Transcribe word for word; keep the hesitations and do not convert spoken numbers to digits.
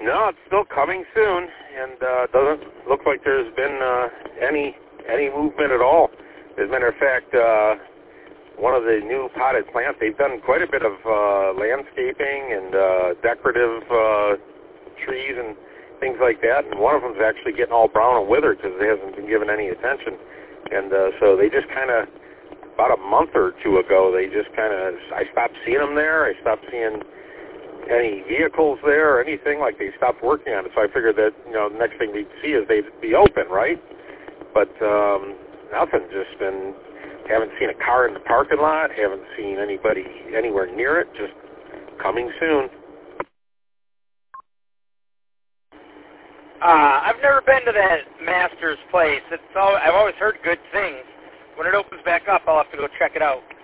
No, it's still coming soon, and uh, doesn't look like there's been uh, any any movement at all. As a matter of fact, uh, one of the new potted plants, they've done quite a bit of uh, landscaping and uh, decorative uh, trees and things like that, and one of them's actually getting all brown and withered because it hasn't been given any attention. And uh, so they just kind of, about a month or two ago, they just kind of, I stopped seeing them there. I stopped seeing any vehicles there or anything. Like, they stopped working on it. So I figured that, you know, the next thing we'd see is they'd be open, right? But um, nothing. Just been, haven't seen a car in the parking lot. Haven't seen anybody anywhere near it. Just coming soon. Uh, I've never been to that Master's place. It's all, I've always heard good things. When it opens back up, I'll have to go check it out.